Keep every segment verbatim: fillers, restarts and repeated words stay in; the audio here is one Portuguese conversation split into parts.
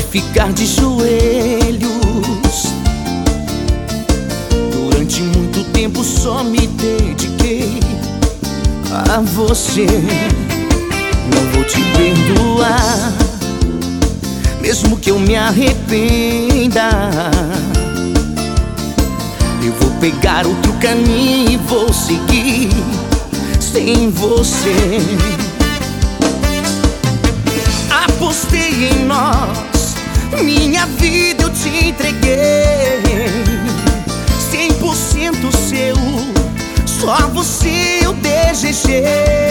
ficar de joelhos. Durante muito tempo só me dediquei a você. Não vou te perdoar, mesmo que eu me arrependa. Eu vou pegar outro caminho e vou seguir sem você. Apostei em nós, minha vida eu te entreguei. Cem por cento seu, só você eu desejei.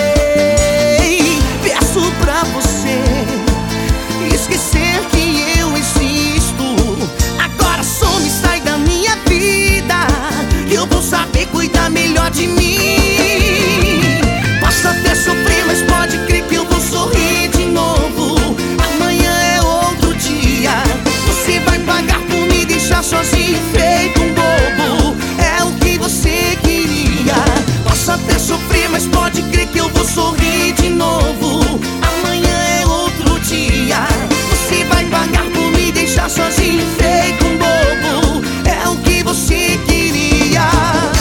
Peço pra você esquecer que eu existo. Agora some, sai da minha vida, eu vou saber cuidar melhor de mim. Posso até sofrer, mas pode crer que eu vou sorrir de novo. Amanhã é outro dia, você vai pagar por me deixar sozinho, feito um bobo. É o que você queria. Posso até sofrer, mas pode crer que eu vou sorrir de novo. Amanhã é outro dia, você vai pagar por me deixar sozinho, feito um bobo. É o que você queria.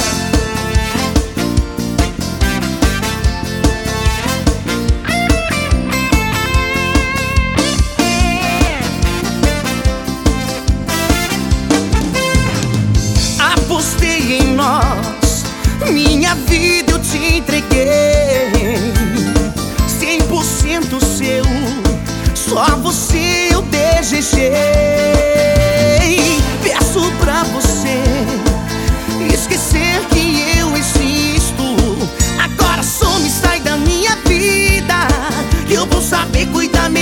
Apostei em nós, minha vida eu te entreguei. Cem por cento seu, só você eu desejei. Peço pra você esquecer que eu existo. Agora some, sai da minha vida, eu vou saber cuidar melhor